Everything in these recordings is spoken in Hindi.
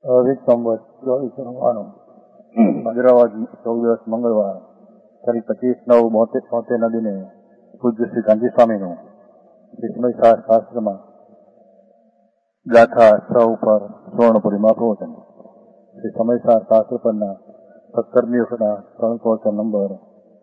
સંવત 2494 ભાદરવા 14 મંગળવાર તારીખ 25/9/72 ના દિને પૂજ્ય શ્રી ગાંધી સ્વામીનું સમય શાસ્ત્રમાં ગાથા 6 ઉપર સુવર્ણપુરીમાં પ્રવચન શ્રી સમય શાસ્ત્ર પરના 17મી વખતના 3 પ્રવચન નંબર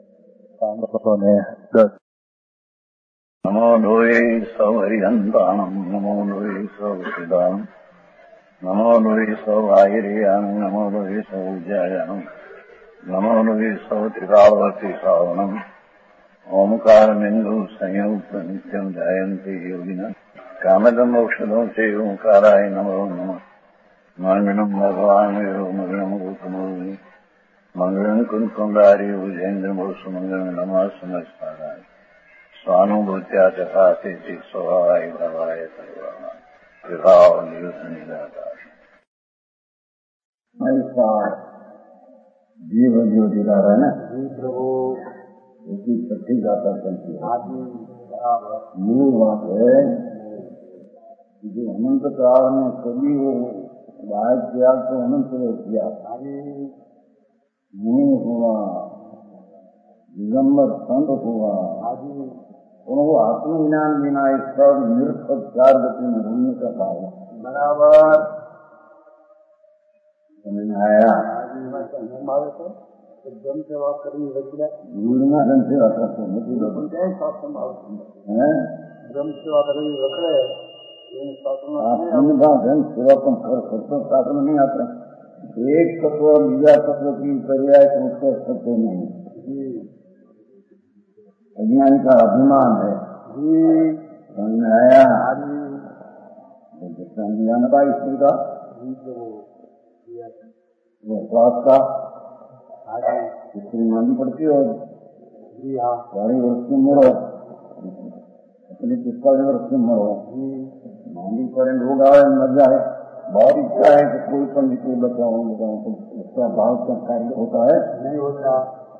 510. નમો લોહે સૌ હરિહંતાણમ નમો લોહે સૌ સિદ્ધાણમ નમો લોહે સૌ આયર્યાણમ નમો લોહે સૌ ઉજ્જાયાણમ નમો લોહે સૌ ત્રિકાળવતી શ્રાવણમ ઓમકારમેન્દુ સંયુક્ત નિત્યમ જાયંતી યોગિના કામદમ ઔષધો સે ઓંકારાય નમો નમઃ મંગળમ ભગવાન મંગળમ ગૌતમોની મંગળમ કુંકુંડારી ઉજેન્દ્રમો સુમંગળમ નમઃ સમસ્તારાય स्वानुभूत्या चकासे स्वभावाय भवाय सर्वाय विभाव नियुक्त निराकार ऐसा जीव ज्योति का है ना प्रभु उसकी छठी गाथा चलती है। मूल बात है जो अनंत काल में कभी वो बाहर किया तो अनंत ने किया मुनि हुआ दिगंबर संत हुआ और वो आत्मज्ञान बिना इस सब निरर्थक चार गति में रहने का भाव बराबर समझ में आया। ब्रह्म सेवा करनी गुरुना धन सेवा करते ब्रह्म सेवा करनी रखड़े धन सेवा कर सकते शास्त्र में नहीं आता। एक तत्व बीजा तत्व की पर्याय को सकते नहीं। अज्ञान का अभिमान है समझ में आया। ज्ञान का स्त्री का वो श्वास का स्त्री मानी पड़ती हो सारी वर्ष की मरो अपनी 45 वर्ष की मरो मांगी करेंट होगा मर जाए। बहुत इच्छा है कि कोई पण कोई बचाओ तो उसका भाव का कार्य होता है नहीं होता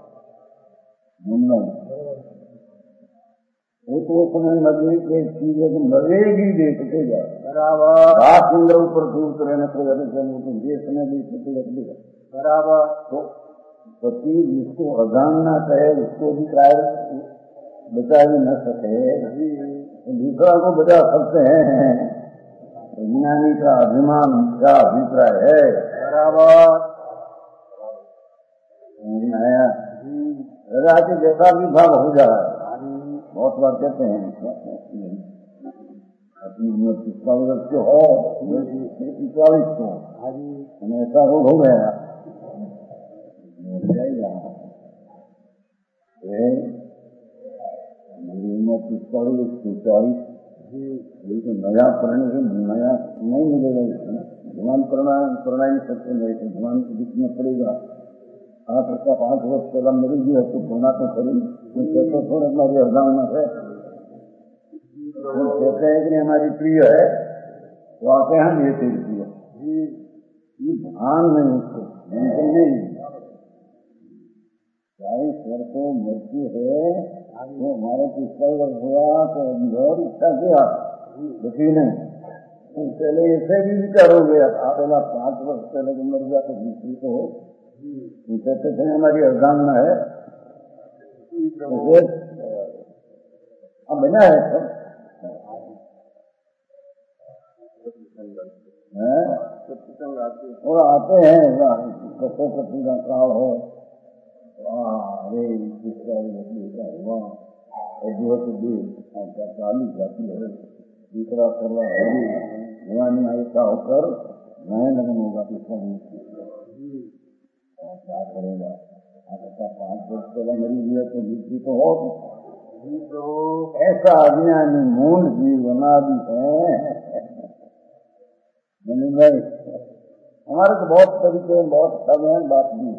वो तो समय लगने की चीज है कि मरेगी देखतेगा बराबर रात इंद्र ऊपर से उतरे न तो ये समय भी लगेगा बराबर। तो पति जिसको अजानना कहे उसको भी काय बचा भी न सके दूसरा को बचा सकते हैं। विज्ञानी का अभिमान का अभिप्राय है बराबर आया। रात जैसा भी भाव हो जाए बहुत बार कहते हैं अपनी उम्र 45 वर्ष के हो 45 को ऐसा रोग हो गया मेरी उम्र 45 लेकिन नया करने नया नहीं मिलेगा। भगवान करना नहीं सकते नहीं तो भगवान को दिखना पड़ेगा। 8 वर्ष 5 वर्ष पहला मरी भी है तो होना तो करें तो थोड़ा हमारी अर्धावना है कहते हैं कि हमारी प्रिय है वो आते हैं ये तेरी प्रिय ये भान नहीं उसको नहीं 40 वर्षों मृत्यु है वो हमारे 45 वर्ष हुआ तो और इच्छा किया दुखी ने पहले ऐसे भी विचार हो गया पहला 5 वर्ष पहले जो मर गया तो दूसरी को कहते थे हमारी अर्धांगना है अब बना है और आते हैं कटोकटी का काल हो अरे हुआ चालू जाती है दूसरा करवा भगवानी ऐसा होकर नए लगन होगा क्या करेगा। 5 वर्ष पहले मरी हुई तो दूसरी तो हो ऐसा अज्ञानी मूल जीवना भी है भाई। हमारे तो बहुत तरीके बहुत सब है बात भी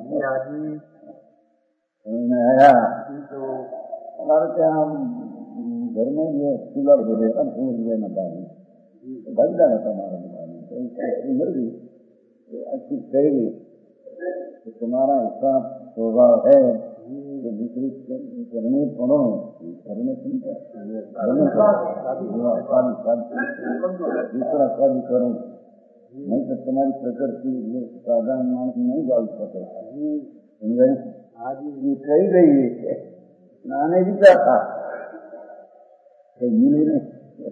आया। हमारे क्या हम घर में ये कूलर हो गया न पानी भाई जाना था हमारा दुकान मिल गई अच्छी कहेगी तो तुम्हारा ऐसा स्वभाव है कि दूसरी करने पड़ो करने दूसरा शादी करूँ नहीं तो तुम्हारी प्रकृति साधारण मानस नहीं डाल सके। ये कही गई है नाने भी क्या था मिले नहीं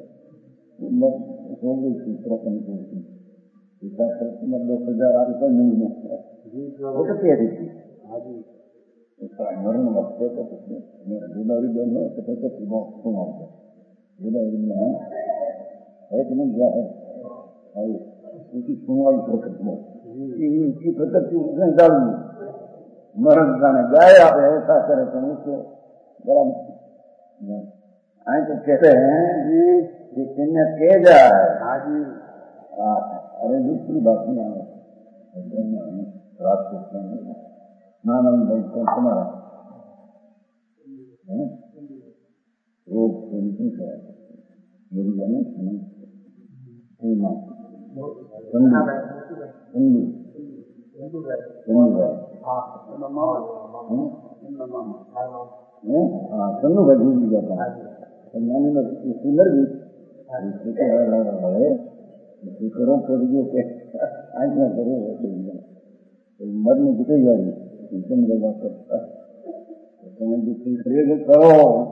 हो गई सूत्र कंपूर्ति 10,000 रुपये मिलने वो तो कह रही थी उसका मरण वक्त तो मेरा डिलीवरी बहन है तो सुना डिलीवरी में है कि नहीं क्या है उसकी सुनवाई प्रकृति उसकी प्रकृति उसने डाली मरण जाने जाए आप ऐसा करे तो उसको बड़ा आए तो कहते हैं कि किन्ने कह जाए अरे दूसरी बात नहीं आए रात को नानंद भाई को तुम्हारा रोग मेरी जाने सन्नू भाई भूल जाता है सुंदर भी करो करिए के आज ना करो मरने की तैयारी करो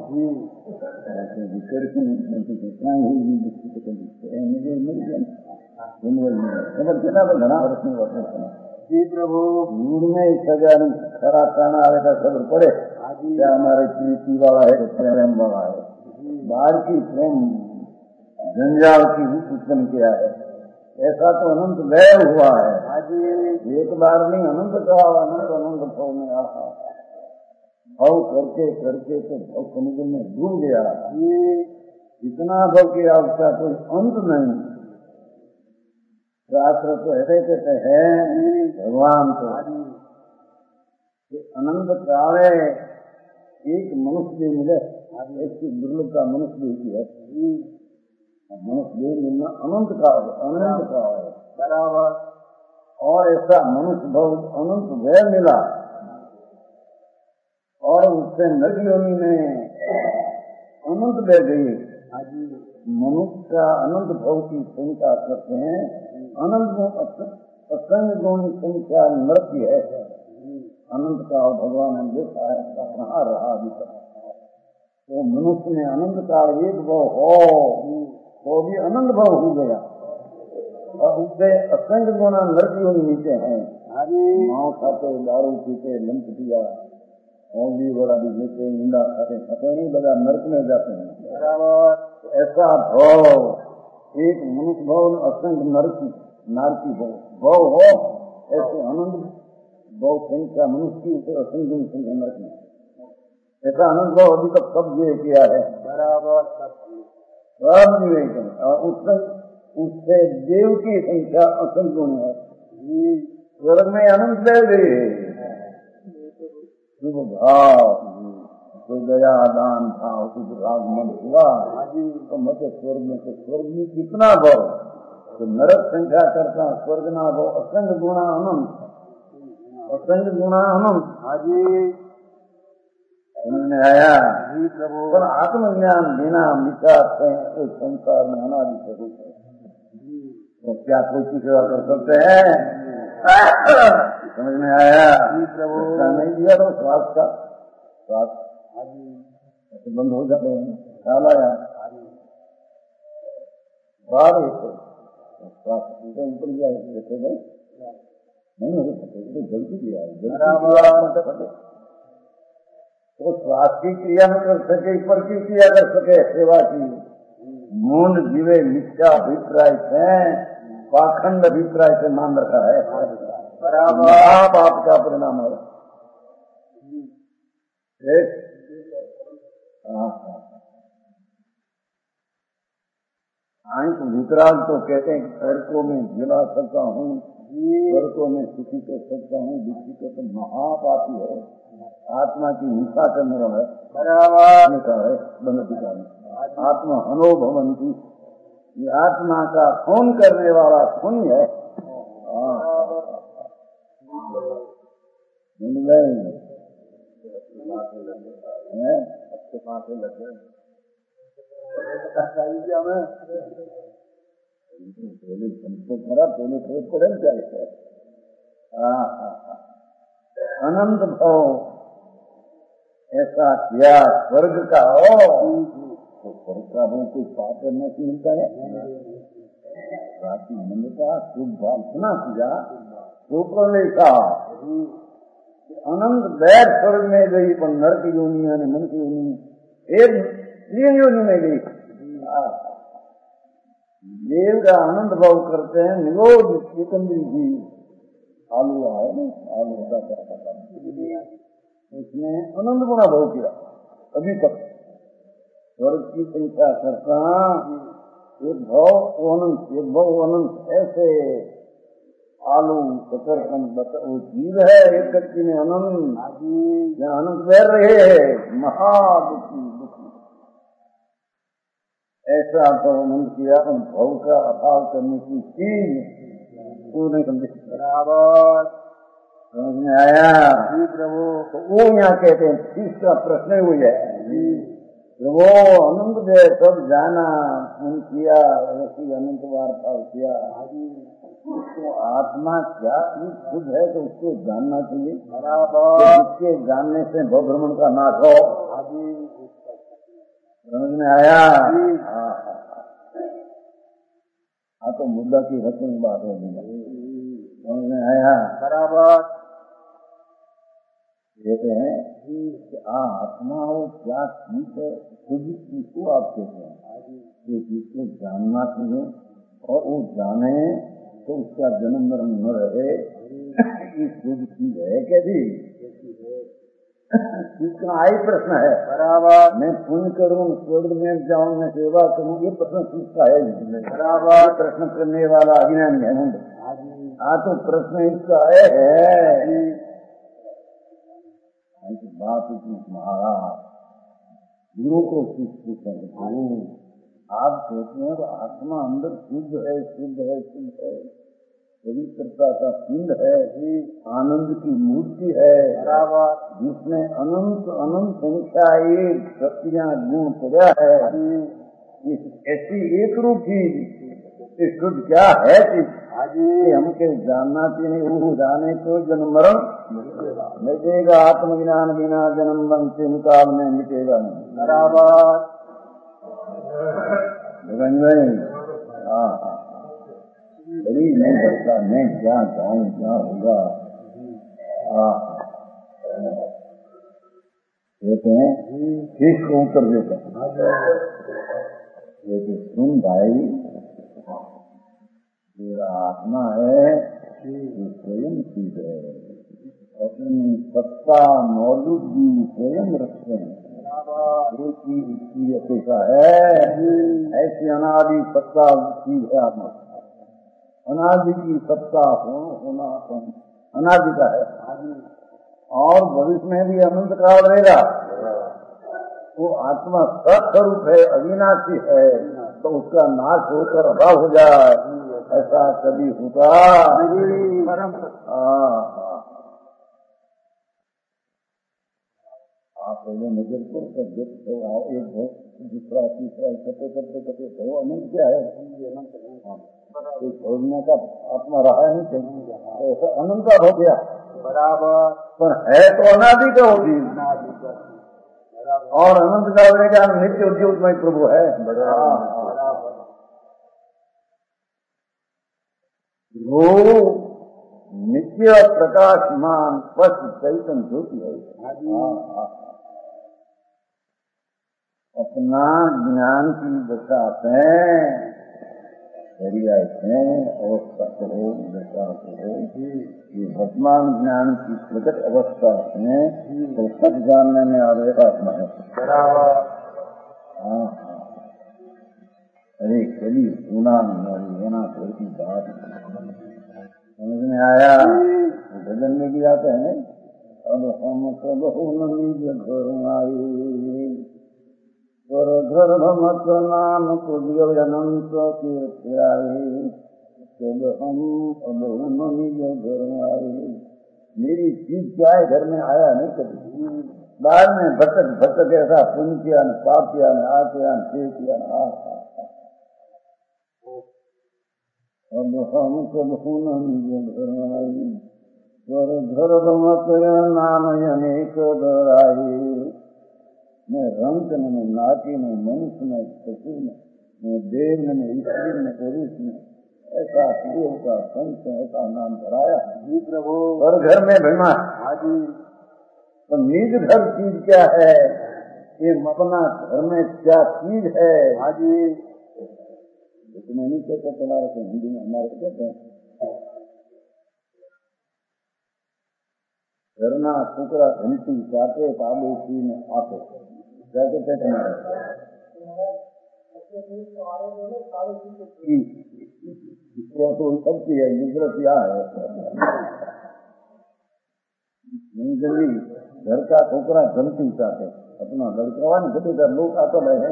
घना वर्ष में जी प्रभु दूर में 1,000 खरा खाना आएगा खबर पड़े क्या हमारे कीर्ति वाला है प्रेम वाला है बाहर की प्रेम जंजाल की उत्पन्न किया है ऐसा तो अनंत व्यय हुआ है एक बार नहीं अनंत का अनंत भाव में आहा भाव करके करके तो भाव समुद्र में डूब गया इतना भाव की आवश्यकता कोई अंत नहीं शास्त्र तो ऐसे कहते हैं भगवान तो अनंत काल एक मनुष्य मिले ऐसी दुर्लभता मनुष्य की है मनुष्य मिलना अनंत काल है बराबर और ऐसा मनुष्य भाव अनंत व्यय मिला और उससे नरयोनि में अनंत बह गई मनुष्य का अनंत भाव की संख्या करते हैं अनंत असंग गुण संख्या नृत्य है अनंत काल भगवान ने देखा है कहाँ रहा अभी तक तो मनुष्य में अनंत काल एक भाव हो तो भी अनंत भाव हो गया और उससे असंख्य गुना नृत्यों नीचे हैं माँ खाते दारू पीते लंच पिया और भी बड़ा भी लेते निंदा खाते नहीं बड़ा नर्क में जाते हैं बराबर ऐसा भाव एक मनुष्य भाव असंख्य नारकी भाव हो ऐसे आनंद भाव संख्या मनुष्य की उसे असंख्य संख्या नर्क में ऐसा आनंद भाव अभी तक सब ये किया है बराबर सब उससे देव की संख्या असंख्य है स्वर्ग में अनंत ले गई शुभ भाव तो गया दान भाव शुभ रागमन हुआ तो मत स्वर्ग में तो स्वर्ग में कितना भाव तो नरक संख्या करता स्वर्ग ना भाव असंख्य गुणा अनंत हाजी उन्होंने आया पर आत्मज्ञान बिना विकास संसार में अनादि स्वरूप है तो क्या कोई की सेवा कर सकते हैं समझ में आया प्रभु नहीं दिया तो स्वास्थ्य का स्वास्थ्य बंद हो जाते हैं ख्याल आया स्वास्थ्य ऊपर दिया देते गए नहीं हो सकते तो जल्दी दिया तो स्वास्थ्य की क्रिया न कर सके पर की क्रिया कर सके सेवा की मूल जीवे मिथ्या अभिप्राय से पाखंड अभिप्राय से मान रखा है बराबर आपका परिणाम है आंख विकराल तो कहते हैं स्वर्गों में जिला सकता हूँ स्वर्गों में सुखी कर सकता हूँ दुखी कर सकता महापापी है आत्मा की हिंसा करने वाला है बराबर है बनतिका में आत्मा अनुभवंती ये आत्मा का खून करने वाला खून है अच्छे पास लगे पहले हमको खरा पहले खेत पड़े क्या है। अनंत भाव ऐसा किया स्वर्ग का हो तो स्वर्ग का वो कोई पाप करने से मिलता है। राशि मंद का शुभ भाव सुना किया ऊपर ने कहा अनंत बैर स्वर्ग में गई पर नर की योनि यानी मन की योनि एक तीन योनि में गई। देव का आनंद भाव करते हैं निरोध सिकंदरी जी आलू आए ना आलू का उसने अनंत गुना भाव किया अभी तक स्वर्ग की संख्या करता एक भाव अनंत ऐसे आलू शकरकंद वो जीव है एक व्यक्ति में अनंत अनंत बह रहे है महादुखी दुखी ऐसा भाव अनंत किया उन भाव का अभाव करने की चीज पूर्ण बराबर समझ में आया जी प्रभु। तो वो यहाँ कहते हैं तीसरा प्रश्न हुई है वो अनंत जो सब जाना उन किया ऐसी अनंत वार्ता किया तो आत्मा क्या खुद है तो उसको जानना चाहिए बराबर। जिसके जानने से भ्रमण का नाश हो समझ में आया। हाँ तो मुद्दा की रचन बात है समझ में आया बराबर। कहते हैं कि आत्मा हो क्या चीज है खुद किसको आप कहते हैं कि जिसको जानना चाहिए और वो जाने तो उसका जन्म मरण न रहे ये खुद चीज है कैसी इसका आई प्रश्न है बराबर। मैं पुण्य करूँ स्वर्ग में जाऊँ मैं सेवा करूँ ये प्रश्न किसका है बराबर। प्रश्न करने वाला अज्ञानी है तो प्रश्न इसका है बात महाराज गुरु को पूछें आप कहते हैं तो आत्मा अंदर शुद्ध है पवित्रता का पिंड है आनंद की मूर्ति है जिसमें अनंत अनंत संख्या एक शक्तियां गुण पड़ा है ऐसी एक रूप की शुद्ध क्या है हमके जानना चाहिए वो जाने को जन्म मरण मिटेगा आत्मज्ञान बिना जन्म बनते निकाल में मिटेगा नहीं बराबर। बड़ी नहीं बचता मैं क्या जाऊँ क्या होगा कहते हैं ठीक को उत्तर देते हैं सुन भाई मेरा आत्मा है ये स्वयं चीज है अपनी सत्ता मौजूदगी स्वयं रखते हैं गुरु की इसकी अपेक्षा है ऐसी अनादि सत्ता चीज है आत्मा अनादि की सत्ता होना अनादि का है और भविष्य में भी अनंत काल रहेगा। वो आत्मा सत्स्वरूप है अविनाशी है तो उसका नाश होकर अभाव हो जाए ऐसा कभी होगा आप पहले नजर को देखो एक बहुत दूसरा तीसरा करते करते करते तो अनंत क्या है कोई खोजने का आत्मा रहा नहीं चाहिए ऐसा अनंत का हो गया बराबर। पर है तो अनादि का होगी और अनंत का होने का नित्य उद्योगमय प्रभु है बराबर। वो नित्य प्रकाशमान स्पष्ट चैतन्य ज्योति है अपना ज्ञान की दशा से दरिया अवस्था करो दशा करो ये वर्तमान ज्ञान की प्रकट अवस्था से तो सच जानने में आवेगा आत्मा है बराबर। अरे कभी सुना होना की बात समझ में आया भजन में भी आते हैं अब हम सब घर आए पर गर्भमत नाम को अनंत कीर्तियाए जब हम घर आए मेरी चीज क्या है घर में आया नहीं कभी बाद में भटक भटक ऐसा पुण्य किया न पाप किया न आ किया न छे किया न अब हम कबहू न निज घर आई, स्वर गर्भ मत नाम अनेक दराई। मैं रंग न नाटी न मनुष्य न पशु न देव न ईश्वर न पुरुष न ऐसा शिव का संत ऐसा नाम कराया जी प्रभु। और घर में भीमा हाजी तो निज घर चीज क्या है, ये अपना घर में क्या चीज है हाजी, इसमें नहीं कहते तुम्हारे को हिंदी में हमारे कहते हैं घरना कुकरा घंटी चाटे पाडोशी में आते क्या कहते हैं तुम्हारे तो सबकी है गुजरत क्या है नहीं जल्दी घर का कुकरा घंटी चाटे अपना लड़का नहीं कभी कर लोग आता है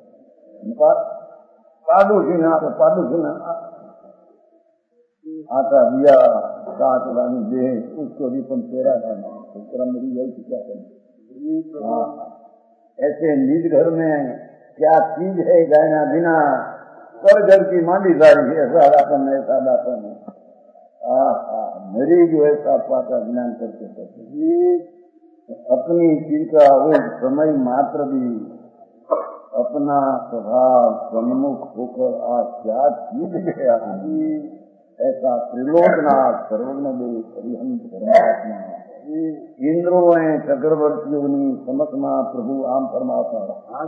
पाडोशी ने आटा दिया साथ रानी दे उसको भी पन तेरा करना क्रम मेरी यही क्या करना। ऐसे निज घर में क्या चीज है गायना बिना पर घर की मांडी सारी है सादापन है सादापन है मेरी जो है सापा का ज्ञान करके अपनी चीज का वो समय मात्र भी अपना स्वभाव सम्मुख होकर आज क्या चीज है आदमी ऐसा त्रिलोकनाथ सर्वज्ञदेव हरिहंस परमात्मा इंद्रो है चक्रवर्तियों समझना प्रभु आम परमात्मा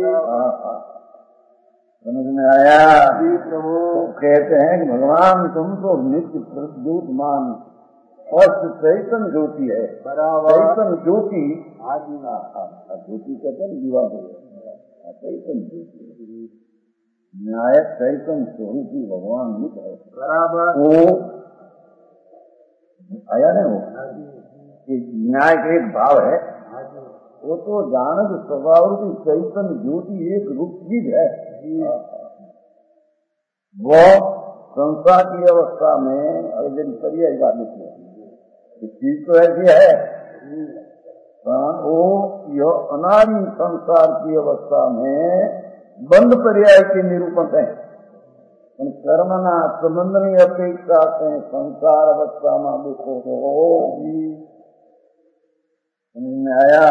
समझ में आया जी प्रभु। तो कहते हैं कि भगवान तुम तो नित्य प्रद्योतमान स्पष्ट चैतन्य ज्योति है चैतन्य ज्योति ज्योति कहते हैं जीवा को चैतन्य ज्योति न्याय चैतन्य स्वरूपी भगवान नित है बराबर वो आया नहीं वो न्याय का एक भाव है वो तो जानक स्वभाव रूपी चैतन्य ज्योति एक रूप चीज है वो संसार की अवस्था में अर्जुन पर्याय बात चीज तो ऐसी है वो यह अनादि संसार की अवस्था में बंद पर्याय के निरूपण है कर्मना संबंधनी अपेक्षा से संसार अवस्था में देखो आया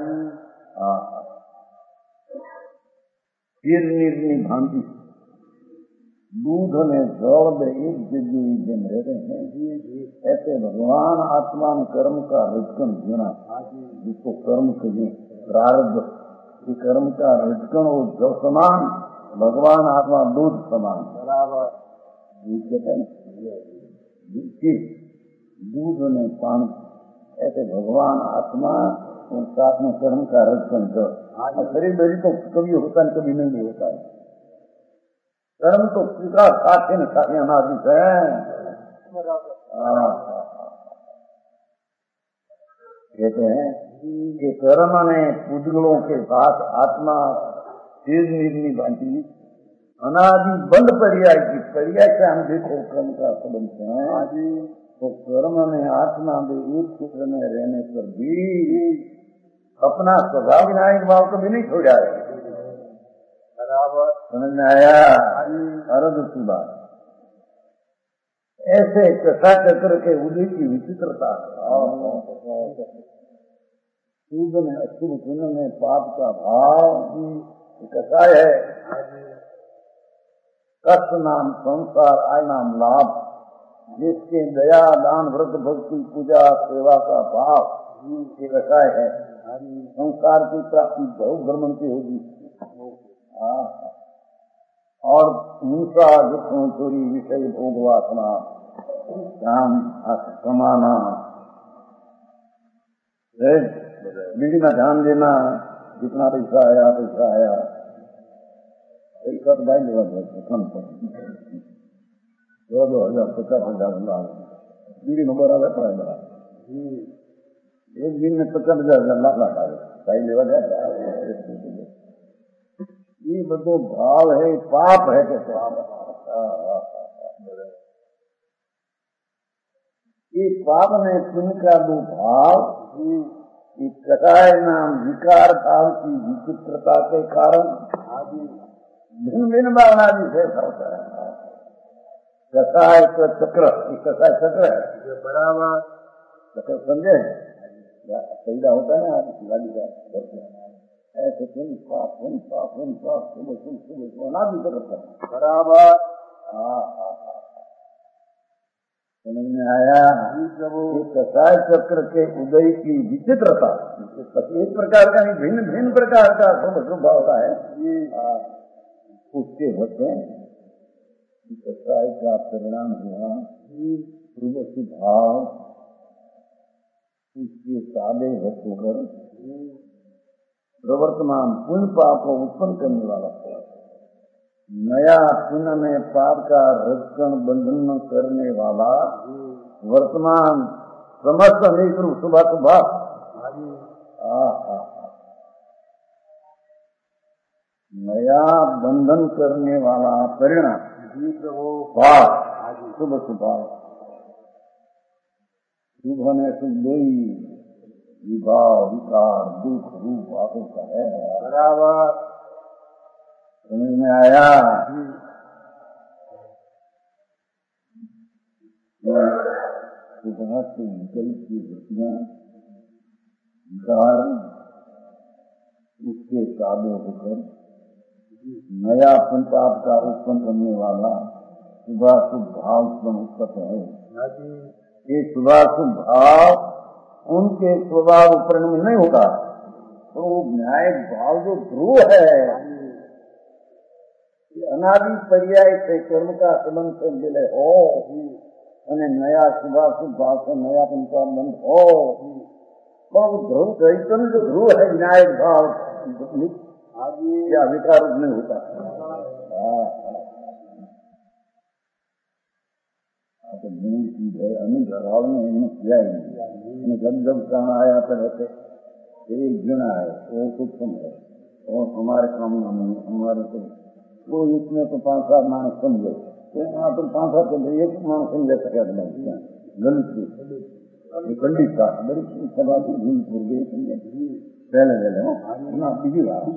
फिर निर्णय भांति दूध में जड़ में एक जगह रहते हैं ऐसे भगवान आत्मा में कर्म का रजकन जीना जिसको कर्म कहिए प्रारब्ध कि कर्म का रजकन हो जल समान भगवान आत्मा दूध समान बराबर दूध कहते हैं दूध में पानी ऐसे भगवान आत्मा और साथ में कर्म का रजकन जल शरीर मेरी तो कभी होता है कभी नहीं होता है कर्म तो पिता साथी न साथी अनादित है कहते हैं कि कर्म ने पुद्गलों के साथ आत्मा तेज निर्णय भांति अनादि बंद पर्याय की पर्याय से हम देखो कर्म का संबंध है तो कर्म ने आत्मा में एक सूत्र में रहने पर भी अपना स्वभाव विनायक भाव कभी नहीं छोड़ा है बराबर समझ में आया अर्ध की बात ऐसे कथा चक्र के उदय की विचित्रता शुभ में अशुभ पुण्य में पाप का भाव कथा है कष्ट नाम संसार आय नाम लाभ जिसके दया दान व्रत भक्ति पूजा सेवा का भाव ये कथाएं है संसार की प्राप्ति बहुत भ्रमंती होगी और हिंसा दुखों चोरी विषय भोग वासना काम कमाना बीड़ी में ध्यान देना जितना पैसा आया पैसा तो भाई लेवा दो हजार 50,000 बीड़ी में बराबर पड़ा एक दिन में 50,000 लाख आ गए भाई लेवा जाए ये बधो भाव है पाप है तो ये पाप ने पुण्य का दो भाव कटाय नाम विकार भाव की विचित्रता के कारण भिन्न भिन्न भावना विशेष होता है कसाय का चक्र, कसाय चक्र है बराबर। चक्र समझे, पैदा होता है ना गाड़ी का ऐसे सुन पाप सुबह अनादि चक्र बराबर। समझ में आया? कसाय चक्र के उदय की विचित्रता एक प्रकार का नहीं, भिन्न भिन्न प्रकार का स्वभाव होता है। उसके होते कसाय का परिणाम हुआ पूर्व भाव, उसके सादे होकर प्रवर्तमान पुण्य पाप को उत्पन्न करने वाला नया पुण्य में पाप का रक्षण बंधन करने वाला वर्तमान समस्त अनेक रूप सुबह सुबह नया बंधन करने वाला परिणाम भाव शुभ सुभाव शुभ होने से कोई विभाव विकार दुख रूप आपका है बराबर। समझ में आया? विकल्प की वृत्तियां विकार उसके काबू होकर नया पाप का उत्पन्न करने वाला शुभाशुभ भाव उत्पन्न है। ये शुभाशुभ भाव उनके स्वभाव परिणाम नहीं होता, तो न्याय भाव जो ध्रुव है अनादि पर्याय से कर्म का संबंध से मिले हो અને नया शुभाशुभ भाव से नया का बंध हो, ध्रुव चैतन्य जो ध्रुव है न्याय भाव या विकार नहीं होता। तो मूल चीज है अनुग्रह में इन्हें किया ही नहीं। जब काम आया तो रहते एक जन है वो सूक्ष्म है और हमारे काम में हमारे तो वो इसमें तो 5-7 मानस समझे, वहाँ तो 5-7 समझे, एक मानस समझे सके गलत खंडित था बड़ी सभा की भूल पूर गई समझे पहले ना बीजी बात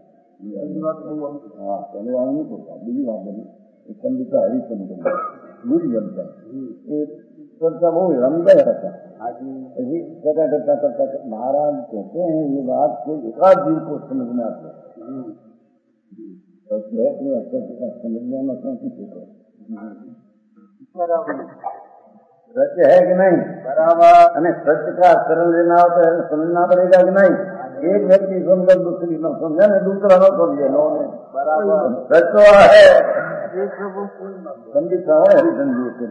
पहले वाला नहीं होता बीजी बात बनी खंडित का हरी समझ बुरी बनता करता वो रमदा रहता करता करता महाराज कहते हैं ये बात को एकाध जीव को समझ में आते समझने में सत्य है कि नहीं बराबर। सत्य का शरण लेना हो तो समझना पड़ेगा कि नहीं। एक व्यक्ति समझकर दूसरी न समझे न दूसरा न समझे बराबर। सत्य है खंडित है हरिचंद्र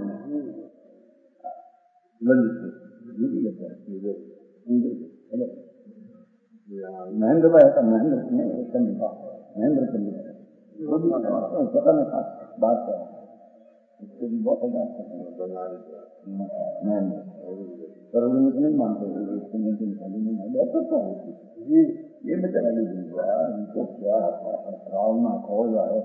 महेंद्र भाई का महेंद्र महेंद्र पता नहीं बात है उसको भी बहुत नहीं मानते जी ये बेचारा इनको क्या रावना खो जाए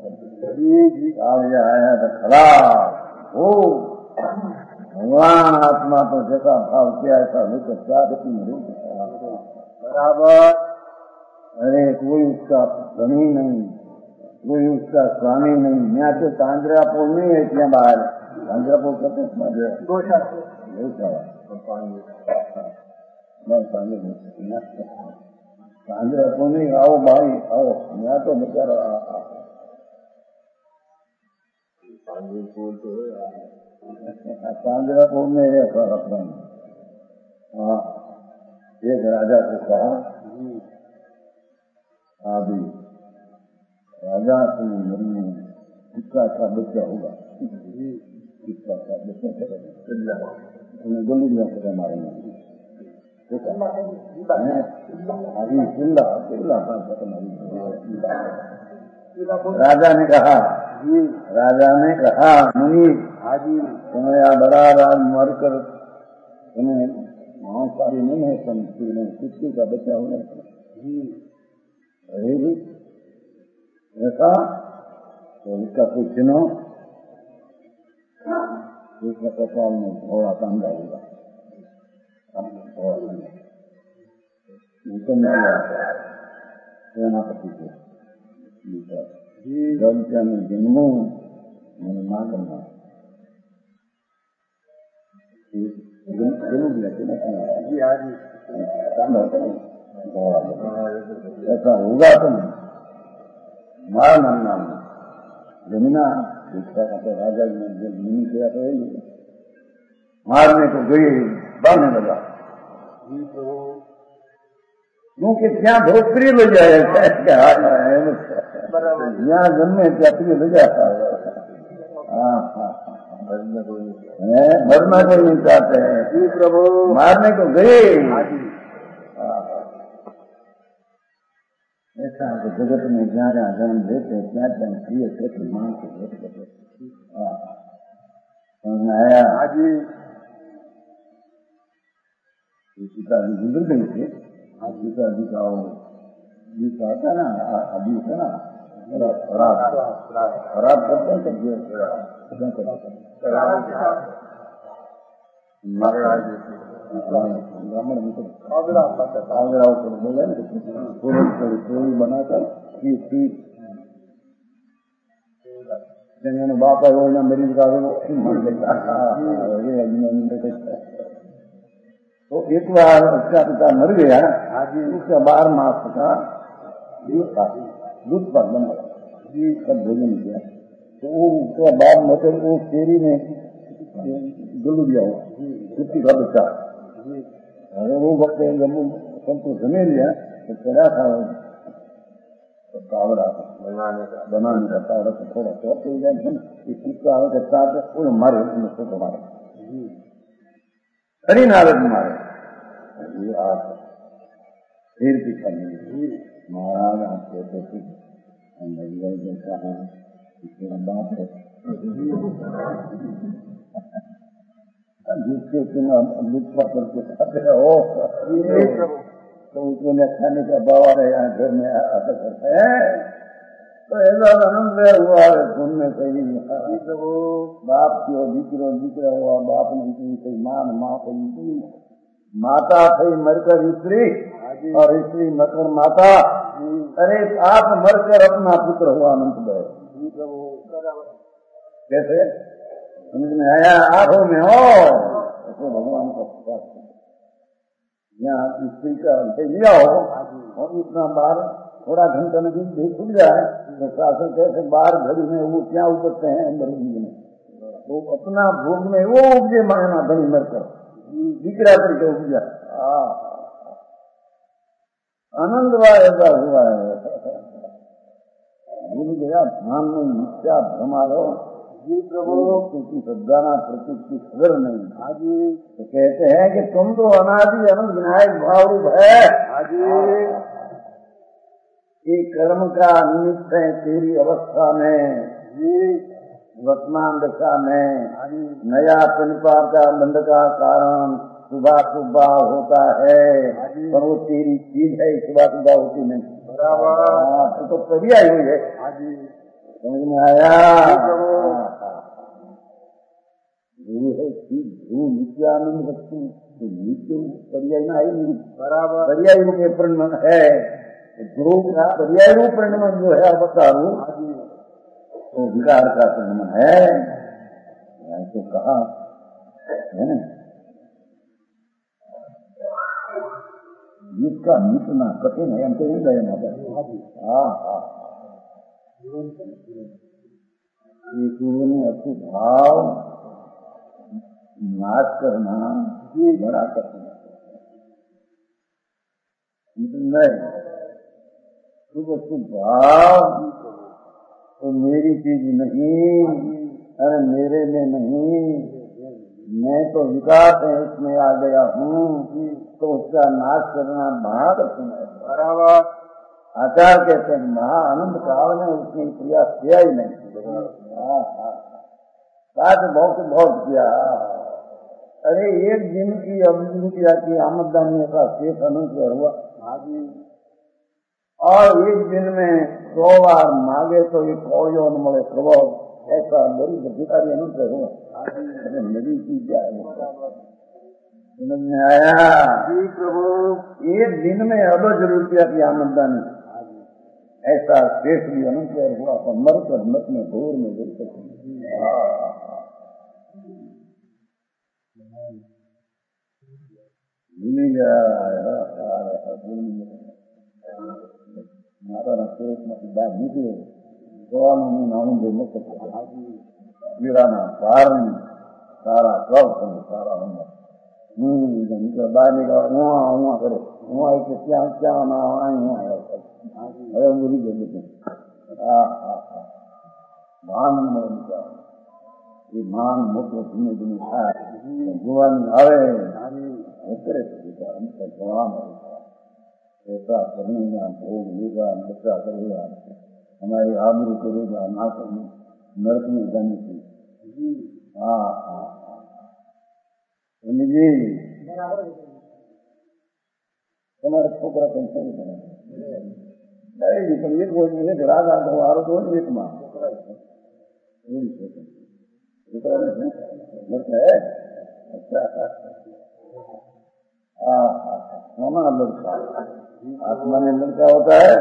तो खराब हो भगवान आत्मा तो जैसा भाव किया ऐसा लेकर क्या बराबर। अरे कोई उसका धनी नहीं, कोई उसका स्वामी नहीं। मैं तो तांजरापुर नहीं है इतना बाहर तांजरापुर करते तांजरापुर नहीं आओ भाई आओ। मैं तो बेचारा तांजरापुर में है हाँ। एक राजा को कहा अभी राजा से मरने किसका अच्छा बच्चा होगा किसका अच्छा बच्चा उन्हें गोली में सजा मारेंगे राजा ने कहा मुनि तुम्हें बड़ा राज मरकर तुम्हें महासारी नहीं है संस्कृति में किसकी का बच्चा होगा ऐसा तो इसका कुछ सुनो उसका कपाल में घोड़ा बांधा होगा सेनापति को जन्मों मैंने मां करना ऐसा होगा तो नहीं मार मानना जमीना दीक्षा का राजा ने जमीन किया तो मारने को गई बांधने लगा क्योंकि ત્યાં ઢોકરી લઈ જાય જ્યાં જન્મે ત્યાં પ્રિય લઈ जाता है मरना कोई नहीं चाहते हैं प्रभु मारने को गए ऐसा है जगत में जहाँ जहाँ जन्म देते हैं ત્યાં ત્યાં प्रिय क्षेत्र मान के भेट करते आया हाजी सीता जी गुजर गई थी सीता जी का गीता था ना अभी था ना खराब करते हैं ब्राह्मण बनाकर बाप है वो मेरी तो एक बार उसका पिता मर गया उसका 12 मास का दूध पर बना भोजन किया तो वो उसका बाद मतलब वो शेरी में गलू दिया हुआ कुत्ती का बच्चा अरे वो वक्त जब सबको जमे लिया तो चढ़ा था कावड़ा बनाने का कावड़ा तो थोड़ा तो कुत्ता के साथ वो मारे उसको मारे हरी नारद मारे ये आप फिर की करनी महाराज आप कहते थे जैसा है इसमें बात है जिसके लुत्फा करके खाते हो तो उसमें खाने का बाबा यहाँ घर में आता करते हैं तो ऐसा आनंद हुआ सुनने से ही बाप क्यों दिकरा हुआ बाप ने कही माँ माँ कही माता थी मरकर स्त्री और स्त्री मरकर माता अरे आप मरकर अपना पुत्र हुआ अनंत भाई कैसे समझ में आया आंखों में हो ऐसे भगवान का प्रकाश यहाँ स्त्री का लिया हो और इतना बार थोड़ा घंटा में भी छूट जाए तो शासन कैसे बाहर घड़ी में वो क्या उपजते हैं अंदर बीज में वो अपना भोग में वो उपजे मायना घड़ी मरकर दिकरा करके उपजा आनंद ऐसा हुआ है भूल गया ध्यान में मिथ्या भ्रमारो जी प्रभु क्योंकि सद्दाना प्रतीक की खबर नहीं हाजी तो कहते हैं कि तुम तो अनादि अनंत विनायक भाव रूप है हाजी ये कर्म का निमित्त है तेरी अवस्था में जी वर्तमान दशा में नया परिपात का बंध का कारण सुबह सुबह होता है पर वो तेरी चीज है सुबह सुबह होती नहीं बराबर तो पर्याय हुई है समझ में आया गुरु है चीज गुरु नित्यानंद वस्तु नित्य पर्याय ना है बराबर पर्याय रूप परिणाम है गुरु का पर्याय रूप परिणाम जो है अवतारू तो विकार का परिणाम है तो कहा है ना जिसका मिटना कठिन है हम तो नहीं गए ना गुरु ने अपने भाव नाश करना ये बड़ा कठिन है तो भाव तो मेरी चीज नहीं अरे मेरे में नहीं मैं तो विकास है इसमें आ गया हूँ तो उसका नाश करना बड़ा कठिन है बराबर आचार्य कहते हैं महा आनंद काल ने उसने प्रयास किया ही नहीं बहुत किया अरे एक दिन की अवधि की आमदनी का शेष अनंत हुआ और एक दिन में 100 बार मांगे तो ये कौड़ियों न मिले प्रभाव ऐसा बड़ी भिखारी अनंत हुआ मेरी चीज क्या है समझ में आया जी प्रभु एक दिन में अबज रुपया की आमदनी ऐसा शेष भी अनंत हुआ तो मर कर मत में घोर में गिर सकती ભૂલી જાય મારા પેટમાંથી બહાર નીકળ્યો જોવાનું નાનું જે મુક્ત પીડાના કારણે સારા સૌ સારા અંદર બહાર નીકળવા હું કરે હું આવી ત્યાં ક્યાં હવે હું ભૂલી ગયો બધું ભાન એ માન મોટો ધીમે ધીમે થાય જોવાની આવે કરે ऐसा करेगा भोग लेगा बच्चा करेगा हमारी आबरू करेगा ना करने नरक में जाने की हाँ हाँ जी हमारे छोकरा कैसे नहीं पर ये बोल रहे राग आरो तो एक माँ है अच्छा हाँ हाँ लड़का आत्मा में लड़का होता है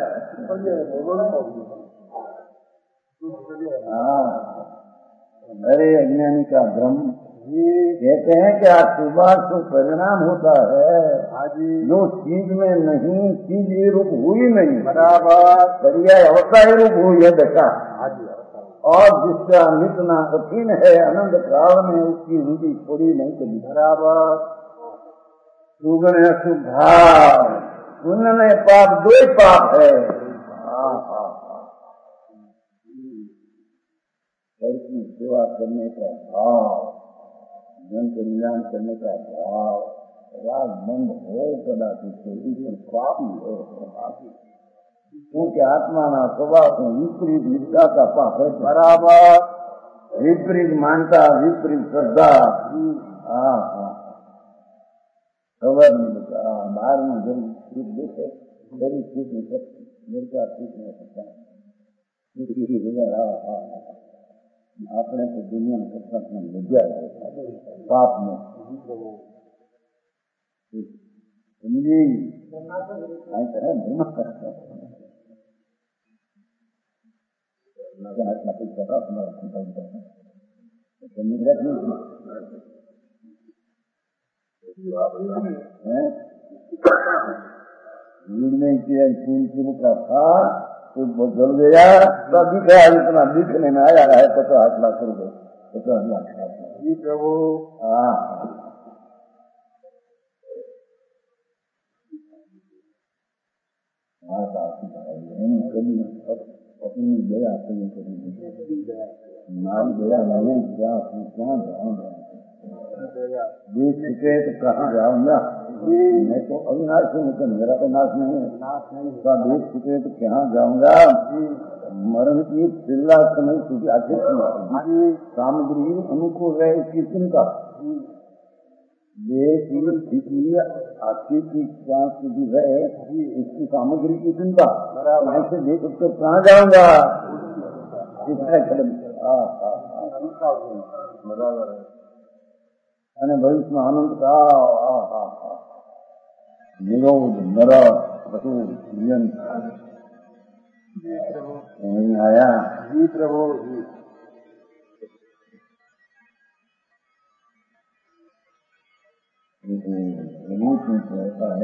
हाँ अरे अज्ञानी का भ्रम कहते हैं कि सुबह तो परिणाम होता है जो चीज में नहीं चीज ये रूप हुई नहीं बराबर पर्याय अवस्था ही रूप हुई है दशा और जिसका नितना कठिन है आनंद काल में उसकी रुचि थोड़ी नहीं चली बराबर सुगुण है सुभाव पुण्य में पाप दो ही पाप है की सेवा करने का भाव जन कल्याण करने का भाव राग बंद हो कदाचित पाप ही हो क्योंकि आत्मा ना स्वभाव को विपरीत विद्या का पाप है बराबर विपरीत मानता विपरीत श्रद्धा हाँ हाँ खबर नहीं बता बाहर में जब ठीक देखे शरीर ठीक नहीं सकती लड़का ठीक नहीं सकता आपने तो दुनिया में सबका लज्जा है पाप में समझी में फूल फूल का था तो जल गया तभी क्या इतना दिखने में आया है 50 लाख रुपए 50 लाख जी प्रभु हाँ कभी अपनी गया नाम गया नहीं क्या जाऊंगा देश छुटे तो कहाँ जाऊंगा मैं तो अविनाश हूँ मेरा तो नाश नहीं है देश छुटे तो कहाँ जाऊंगा मरण की चिल्ला समय क्योंकि आखिर सामग्री अनुकूल रहे इसकी चिंता देश की स्थिति आखिर की क्या स्थिति रहे इसकी सामग्री की चिंता ऐसे देश तो कहाँ जाऊंगा बराबर है અને ભવિષ્યમાં આનંદ का નિરોધ નર બધું જીવન आया जी प्रभु ऐसा है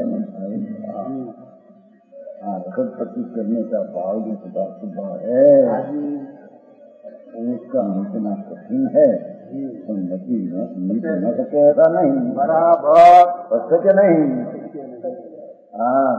खटपटी करने का भाव जो सुबह है उसका इतना कठिन है नदी न सके ऐसा नहीं बराबर सके नहीं हाँ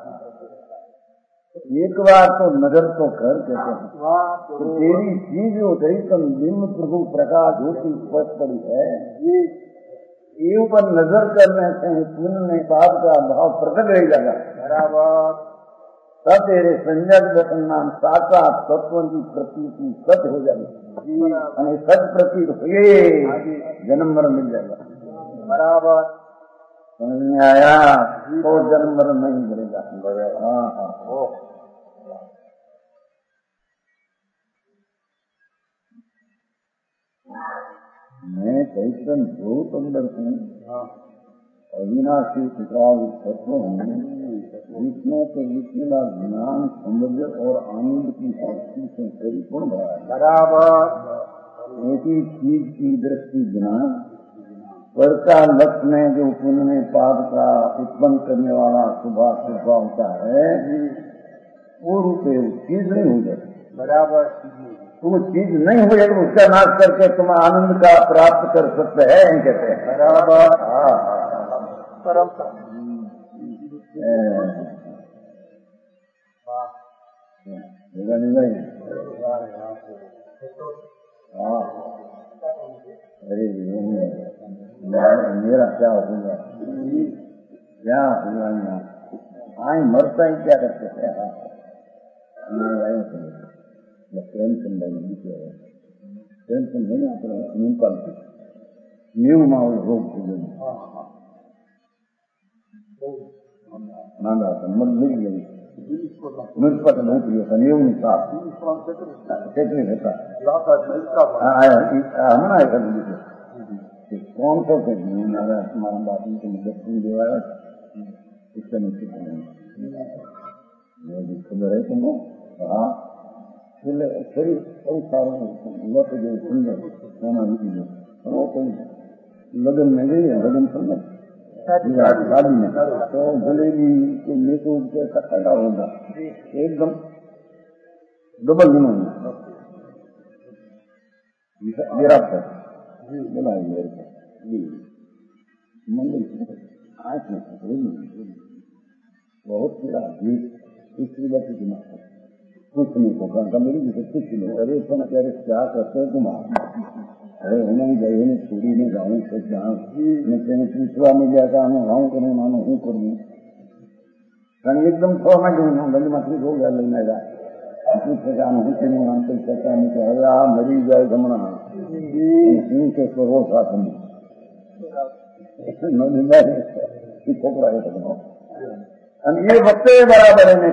एक बार तो नजर तो कर कहते हैं तो तेरी चीज हो गई तो निम्न प्रभु प्रकाश होती स्पष्ट पड़ी है ये ऊपर नजर करने से पुण्य में पाप का भाव प्रकट रह जाएगा बराबर तब तेरे संजय दर्शन नाम साक्षात तत्व की प्रतीति सच हो जाएगी અને સત પ્રતીત हुए जन्म मरण मिल जाएगा बराबर समझ में आया तो जन्म मरण नहीं मिलेगा हाँ हाँ मैं कैसन बहुत अंदर हूँ अविनाशी पिता तत्व हूँ जिसमें तो जितना ज्ञान सौंदर्य और आनंद की शक्ति से परिपूर्ण भरा है बराबर ऐसी चीज की दृष्टि ज्ञान वर्षा लक्ष्य में जो पुण्य में पाप का उत्पन्न करने वाला स्वभाव होता है वो रूप चीज नहीं हो जाती बराबर। तो वो चीज नहीं हो जाएगी उसका नाश करके तुम आनंद का प्राप्त कर सकते हैं कहते हैं बराबर। हाँ परम अरे मेरा क्या होगा क्या हुआ आए मरता ही क्या करते थे टेंशन नहीं आता न्यू माहौल रोग मत मिल गई मुझपर नहीं प्रिय था न्यू नहीं था कितने होता कौन सा हमारा बात को मदद देवाया इसका निश्चित नहीं खबर है तुमको। हाँ शरीर बहुत सारा लत जो सुंदर सोना निकली लगन में गई है लगन सुंदर शादी में तो जलेबी के लेको के कटा होगा एकदम डबल दिनों में गिराता बोला मंदिर आज में बहुत पीड़ा तीसरी बात कुछ नहीं होगा मेरी जैसे कुछ नहीं अरे इतना क्या करते हैं तुम अरे नहीं गए नहीं छुरी नहीं गाँव से जहाँ पूछवा में गया था हमें गाँव करूँ मानो हूँ करूँ एकदम थोड़ा मैं जो गंज मछली हो गया लेने का पूछेगा हूँ नहीं हम तो कहता नहीं कि अरे मरी जाए गमना के रोज साथ में छोकरा है ये वक्त बराबर है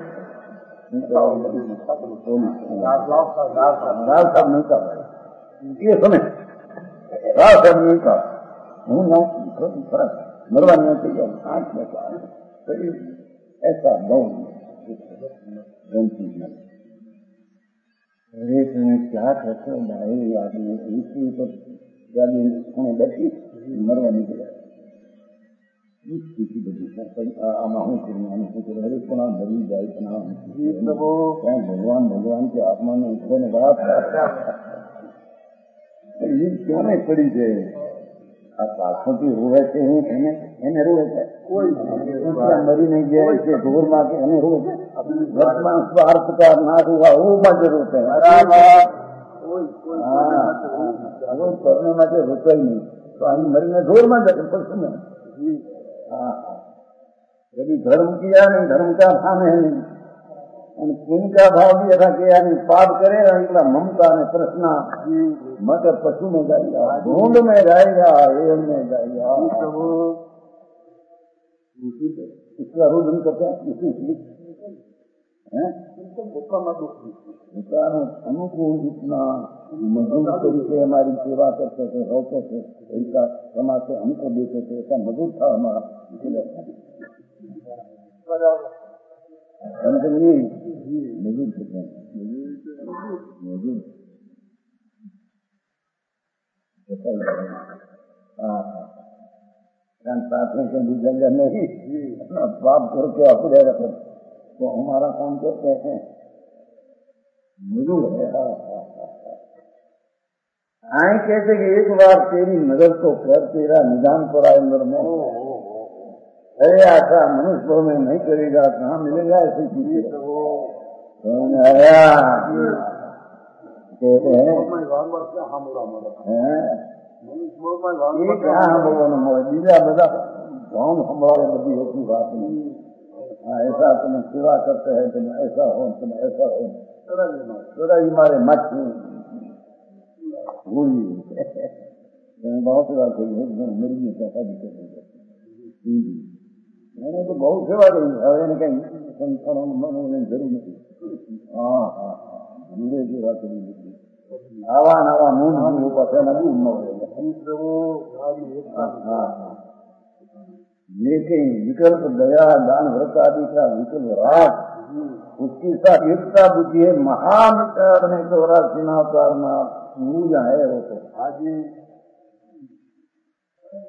सब नहीं कर ये सुने राव सब नहीं कर हूँ ना फर्क मरवा नहीं चाहिए आंख में ऐसा बहुत अरे तुम्हें क्या कहते हो भाई आदमी इसी पर गाली बैठी मरवा नहीं चाहिए भरी जाए भगवान के आत्मा में उत्पन्न बात ये क्यों नहीं पड़ी है पाछोटी रोए थे એને રોવે છે કોઈ મરી नहीं गया इसे ढोर मार के એને रोवे છે वर्तमान स्वार्थ का नाश हुआ वो मत जरूरत है करने में रोका ही नहीं तो हम मरी में ढोर मार जाते प्रश्न में यदि धर्म किया नहीं धर्म का भाव है नहीं पुण्य का भाव भी ऐसा किया नहीं पाप करेगा निकला ममता ने प्रश्न मत पशु में जाएगा ढूंढ में जाएगा एवं में जाएगा इसका रोज नहीं करते अनुकूल जितना मजदूर तरीके हमारी सेवा करते थे होते थे इनका समाज से हमको देते थे ऐसा मजदूर था हमारा जगह नहीं पाप करके अपने रखे तो हमारा काम करते हैं मजदूर है। आए कहते कि एक बार तेरी नजर तो कर तेरा निदान पर आए अंदर में अरे ऐसा मनुष्य में नहीं करेगा कहाँ मिलेगा ऐसी चीजें आया कहते हैं क्या हम बीजा बदा कौन हमारे बदी होती बात नहीं ऐसा तुम्हें सेवा करते हैं तुम ऐसा हो तुम ऐसा हो थोड़ा ही मारे मत बहुत सेवा करी मेरी नहीं कहता मैंने तो बहुत सेवा करी मैंने कहीं संस्थानों में जरूर नहीं धीरे सेवा करी आवा नवा मूल हो पाते नबी लेकिन विकल्प दया दान व्रत आदि का विकल्प राग उसकी साथ एकता बुद्धि है महान करने तो सीना उतारना मूल है वो तो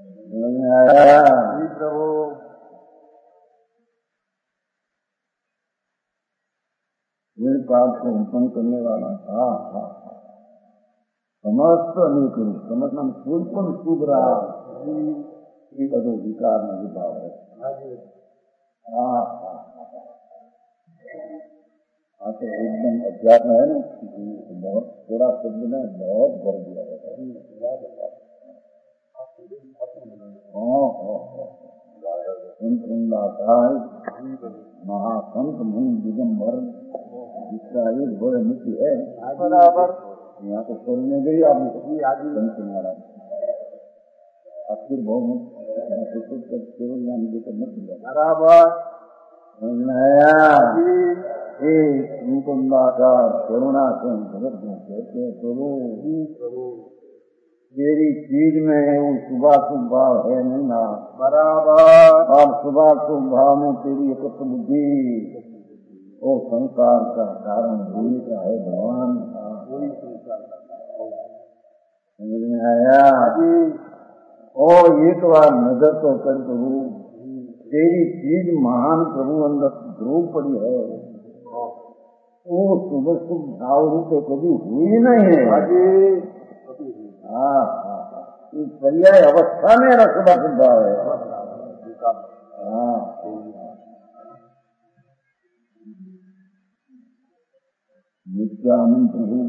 वाला। हाँ हाँ समस्त अनेक रूप, समझना कोई पण शुभ रहा ये બધો विकार नहीं भाव है। हाँ हाँ हाँ तो एकदम अध्यात्म है ना, बहुत थोड़ा शब्द में बहुत भर दिया रहता है। महासंत मुनि दिगंबर जिसका एक बड़े मुख्य है बराबर। यहाँ तो सोल में गई आपकी आदि महाराज आखिर बहुत केवल यहाँ मुझे करना चाहिए बराबर। करुणा से भगत कहते हैं प्रभु मेरी चीज में वो शुभाशुभ भाव है नहीं ना बराबर। और शुभाशुभ भाव में तेरी एकत्र बुद्धि वो संसार का कारण होने का है भगवान का। समझ में आया? और एक बार नजर तो कर प्रभु तेरी चीज महान प्रभु अंदर ध्रुव पड़ी है, वो शुभ शुभ भाव रूप कभी हुई नहीं है। हाँ इस पर्याय अवस्था में रसदा भाव है। हाँ नित्यानंद प्रभु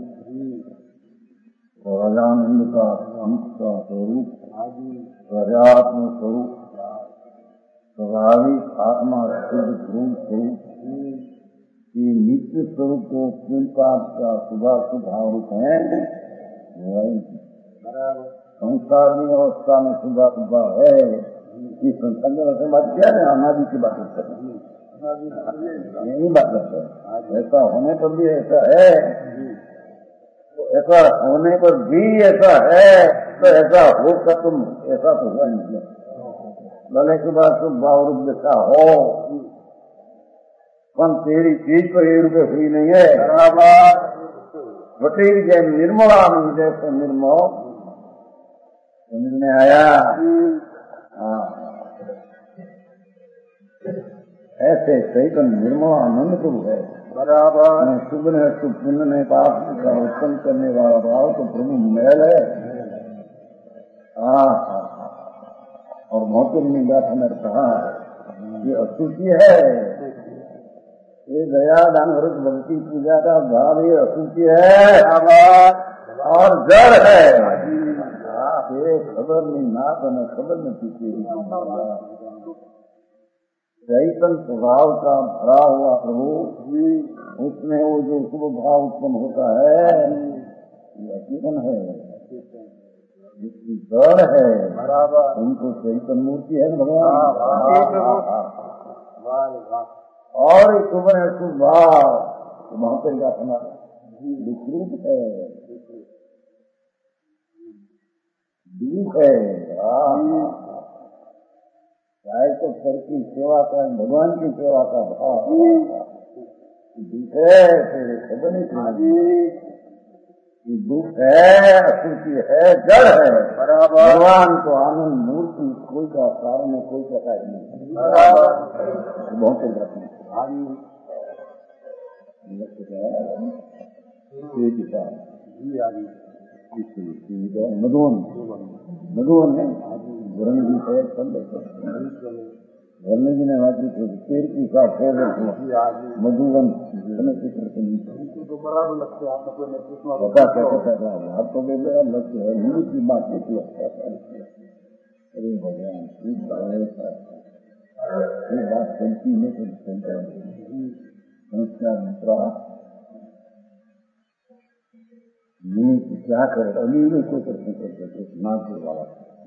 राजानंद का अंश का स्वरूप प्रजात्म स्वरूप स्वाभाविक आत्मा शुद्ध ध्रुव स्वरूप ये नित्य स्वरूप को पुलपात का शुभाशुभ भाव रूप है। संसार में अवस्था में शुभाशुभ भाव है। इस संसार में वैसे बात क्या है, अनादि की बात करते हैं, यही बात करते हैं। ऐसा होने पर भी ऐसा है, ऐसा होने पर भी ऐसा है, तो ऐसा होगा तुम ऐसा तो हुआ नहीं। भले के बाद शुभ भाव रूप जैसा हो पर तेरी चीज तो ये रूपये हुई नहीं है बराबर। बटेर जय निर्मलानंद जैसे निर्मल समझ में आया? हाँ ऐसे सही तो निर्मलानंद तो है बराबर। शुभ ने शुभ पुण्य ने पाप का उत्पन्न करने वाला भाव तो प्रभु मैल है। हाँ और मोहतर ने बात हमें कहा ये अशुचि है, ये दया दान व्रत भक्ति पूजा का भाव ये अशुचि है और जड़ है। ये खबर नहीं नाथ न खबर न पीछे चैतन स्वभाव का भरा हुआ प्रभु उसमें वो जो शुभ भाव उत्पन्न होता है ये अचेतन है, जिसकी जड़ है बराबर। उनको चैतन मूर्ति है भगवान। और शुभ है शुभ भाव महापर का हमारा विकृत है, दुख है। चाहे तो सर की सेवा का भगवान की सेवा का भाव दुख है, फिर खबर नहीं चाहिए दुख है अशुचि है जड़ है बराबर। भगवान को आनंद मूर्ति कोई का कारण है कोई का कार्य नहीं बहुत मधुवन मधुवन है वरण जी है वर्ण जी ने वाची पेड़ की का मधुवन बराबर लगता है आपको बता क्या कहता है आपको लगता है हिंदी की बात नहीं लगता है। अरे भगवान ये बात सुनती है तो संस्कार मित्रा क्या करे अभी में कोई करते करते नागपुर वाला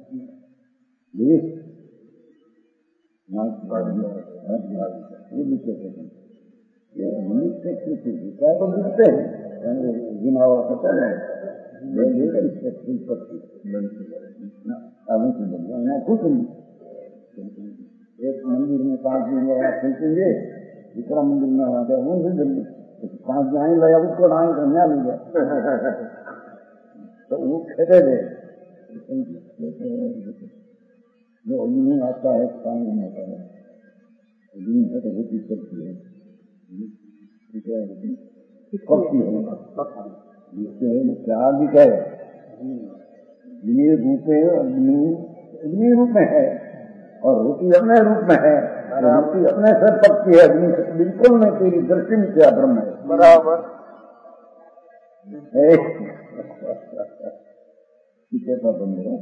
नागपुर ये भी कहते हैं ये मनुष्य विचार को दिखते हैं गिनावा पता नहीं कुछ नहीं। एक मंदिर में 5 दिन खींचेंगे दूसरा मंदिर में आते हैं 5 दिन आए लगा उसको आए कन्या मिल गया तो वो खेते थे जो नहीं आता है काम नहीं आता है दिन से तो होती चलती है पक्षी होगा जिससे क्या दिखे ये रूप अग्नि रूप में है और रुचि अपने रूप में है। रुचि अपने से पक्षी है, अग्नि से बिल्कुल नहीं, तेरी दृष्टि में क्या ब्रह्म है बराबर। कैसा बन गया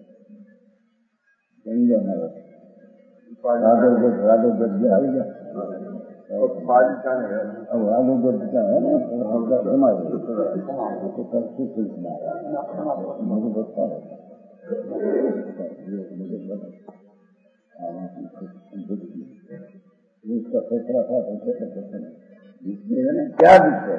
कहीं जाना राधो गज आएगा अब राधो गज का है ना मुझे बता इसका फैसला था क्या दिखता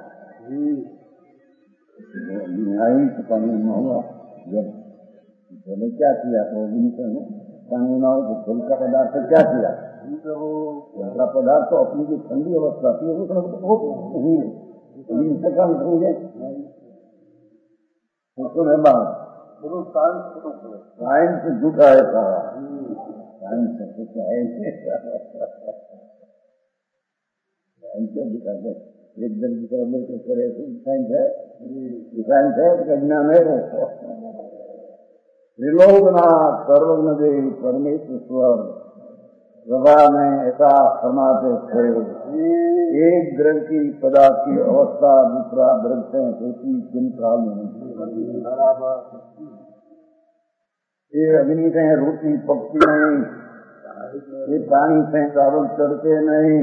है कानून में हुआ जब मैंने क्या किया तो कानून हो तो फल का पदार्थ क्या किया दूसरा पदार्थ तो अपनी जो ठंडी अवस्था थी वो नहीं है इससे काम करोगे उसमें बात साइंस झूठा है सारा साइंस झूठा है एकदम की तरह साइंस है ज्ञान है त्रिलोकनाथ सर्वज्ञ देवी परमेश्वर सभा में ऐसा फरमाते थे एक द्रव्य की पदार्थ की अवस्था दूसरा द्रव्य से होती किन काल में बराबर। ये अग्नि से रोटी पकती नहीं, ये पानी से चावल चढ़ते नहीं,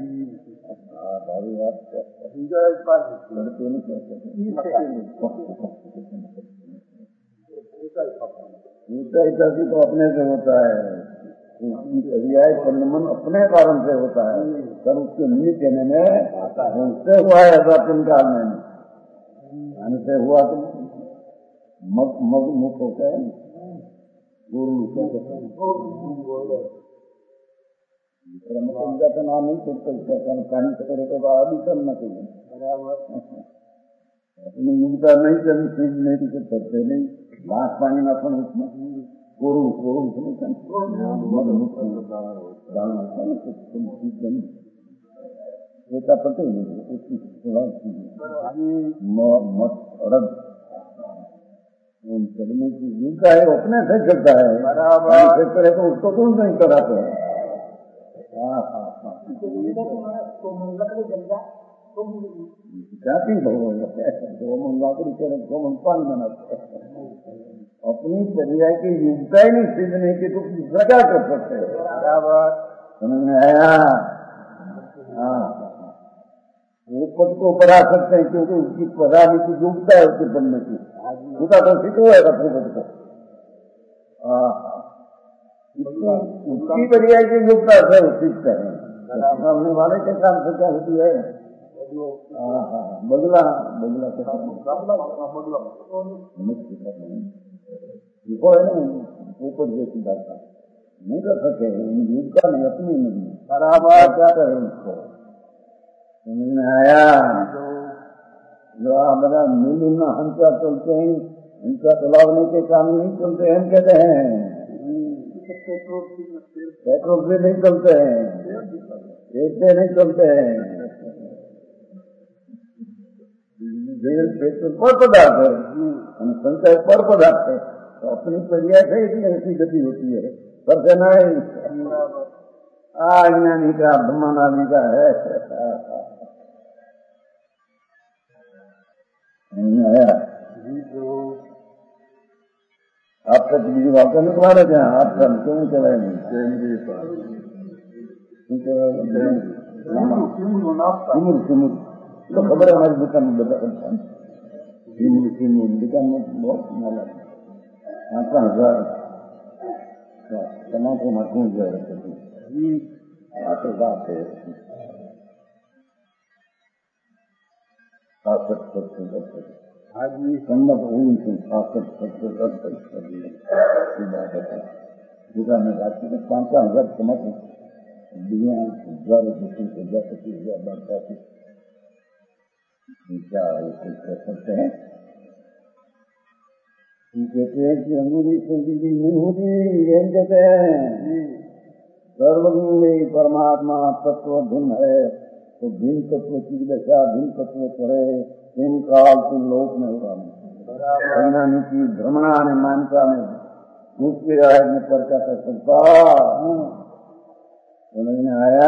लड़के नहीं कहते तो अपने से होता है, मन अपने कारण से होता है, पर उसके नहीं कहने में उससे हुआ है ऐसा किन काल में से हुआ तो मुक्त होता है गुरु का नाम नहीं सकता पानी पकड़े तो भी करना चाहिए अपनी युगता नहीं सीखने की करते नहीं बात पानी में अपन उसमें गुरु पते चलने की युगता है अपने से चलता है करे तो उसको कौन नहीं कराते हैं। जाति पानी बनाते अपनी चर्या की युगता ही नहीं सीखने की तो दूसरा क्या कर सकते हैं बराबर। समझ में आया? वो पद को बढ़ा सकते हैं क्योंकि उसकी पढ़ाने की योग्यता है उसके बनने की उसका तो सीखो है अपने पद को उसकी बढ़िया की योग्यता से वो सीखते हैं। सामने वाले के काम से क्या होती है बगला ऊपर जैसी बात नहीं कर सकते युगता नहीं अपनी नहीं बराबर। क्या करें उसको समझ में आया? जो हमारा मिलना हमका चलते हैं इनका चलावने के काम नहीं चलते हैं कहते हैं पेट्रोल से नहीं चलते हैं से नहीं चलते हैं पेट्रोल पर पदार्थ है संचय पर पदार्थ है तो अपनी क्रिया से इतनी ऐसी गति होती है पर नहीं ज्ञानी का ब्रह्मानंदी का है। आप तक बीजू आपका नहीं तुम्हारे क्या आप सब क्यों नहीं चलाए नहीं तो खबर है हमारी दुकान में बता दुकान में बहुत माला 5000 टमाटर मटकून जाए तो बात है 67 संबत हुई थी 67 दुकान में जाती है 5000 टमाटर दिया क्या कर सकते हैं कहते हैं कि अंगूरी संधि नहीं होती यही कहते हैं सर्वज्ञ परमात्मा तत्व भिन्न है तो भिन्न तत्व की दशा भिन्न तत्व करे इन काल तुम लोक में होगा की भ्रमणा ने मान्यता में घुस गया है में पर्चा कर सकता समझ में आया।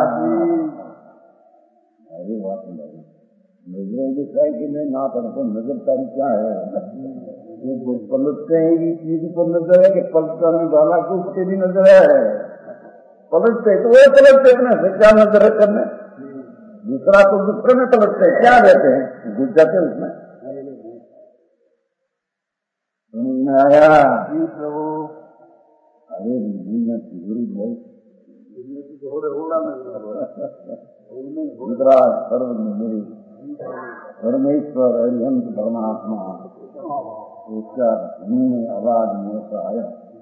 अरे बात नहीं नजरें दिखाई कि मैं ना पढ़ तो नजर तारी क्या है पलटते हैं ये चीज पर नजर है कि पलटने वाला को उसके भी नजर है पलटते तो वो पलटते अपने क्या नजर है करने दूसरा तो दूसरे में पलटते क्या रहते हैं घुस जाते उसमें समझ में आया। अरे दुनिया की बुरी बहुत परमेश्वर अरिहंत परमात्मा उसका धीमे आवाज में आया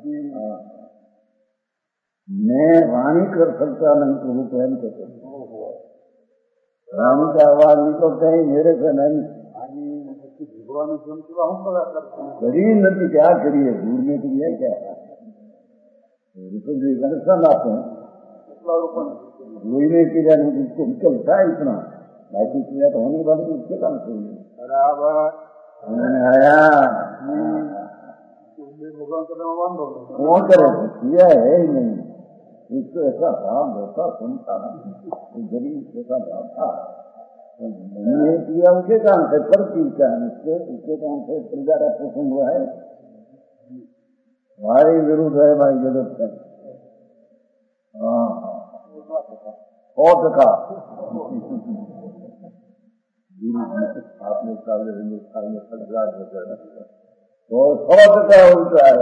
मैं वाणी कर सकता नहीं प्रभु प्रेम करते रानी का आवाज निकलते ही मेरे से नहीं करिए नदी क्या करिए दूर में करिए क्या कनेक्शन आते हैं वही नहीं किया नहीं जिसको निकलता है इतना बाकी किया तो होने वाले उसके काम से बराबर आया कौन करे किया है ही नहीं इसको ऐसा काम होता सुनता गरीब ऐसा था नहीं किया उनके काम से पर चीज का उसके काम से प्रजा का प्रसंग हुआ है भाई विरुद्ध है भाई जगत का और का आपने तो 100 का उल्टा है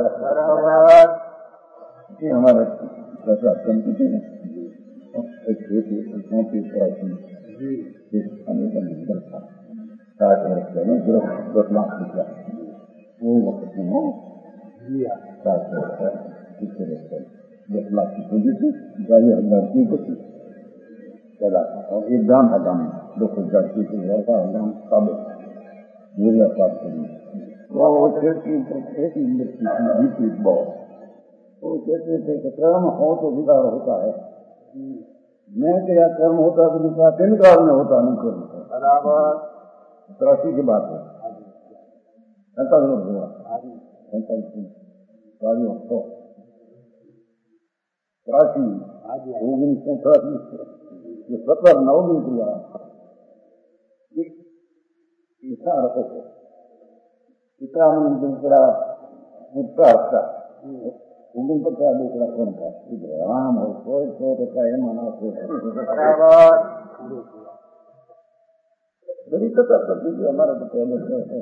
हमारा वो वक्त में 10 लाख की पूंजी थी 10,000 की कुछ चला और एक दाम था दाम 2,000 की लड़का दाम साबित वो कहते थे कि कर्म हो तो विकार होता है मैं क्या कर्म होता तो विकार 3 काल में होता नहीं कर्म बराबर 83 की बात है 47 हुआ 47 1989 हुआ ऐसा रखो पितामन दूसरा उत्तर दूसरा कौन का राम हो कोई का है माना बड़ी कथा करती थी हमारा तो पहले